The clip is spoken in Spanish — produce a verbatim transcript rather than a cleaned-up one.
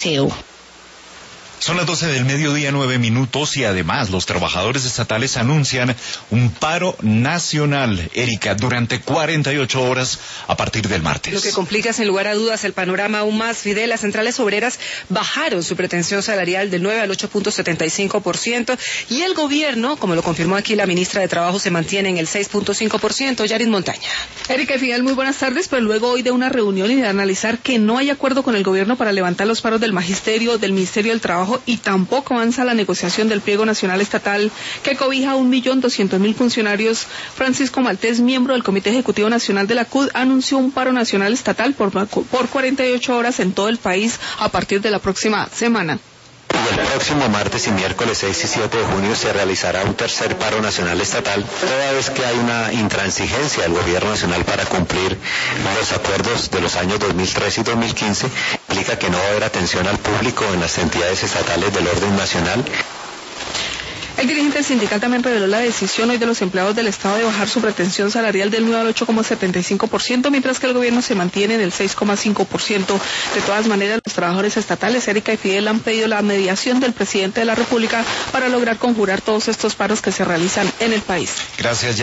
Son las doce del mediodía, nueve minutos, y además los trabajadores estatales anuncian un paro nacional, Erika, durante cuarenta y ocho horas a partir del martes. Lo que complica sin lugar a dudas el panorama aún más, Fidel. Las centrales obreras bajaron su pretensión salarial del nueve al ocho punto setenta y cinco por ciento y el gobierno, como lo confirmó aquí la ministra de Trabajo, se mantiene en el seis punto cinco por ciento. Yaris Montaña. Erika y Fidel, muy buenas tardes, pero luego hoy de una reunión y de analizar que no hay acuerdo con el gobierno para levantar los paros del magisterio, del Ministerio del Trabajo, y tampoco avanza la negociación del pliego nacional estatal que cobija a un millón doscientos mil funcionarios, Francisco Maltés, miembro del Comité Ejecutivo Nacional de la C U D, anunció un paro nacional estatal por, por cuarenta y ocho horas en todo el país a partir de la próxima semana. Y el próximo martes y miércoles seis y siete de junio se realizará un tercer paro nacional estatal, toda vez que hay una intransigencia del gobierno nacional para cumplir los acuerdos de los años dos mil trece y dos mil quince, implica que no va a haber atención al público en las entidades estatales del orden nacional. El dirigente sindical también reveló la decisión hoy de los empleados del Estado de bajar su pretensión salarial del nueve al ocho coma setenta y cinco por ciento, mientras que el gobierno se mantiene en el seis coma cinco por ciento. De todas maneras, los trabajadores estatales, Erika y Fidel, han pedido la mediación del presidente de la República para lograr conjurar todos estos paros que se realizan en el país. Gracias.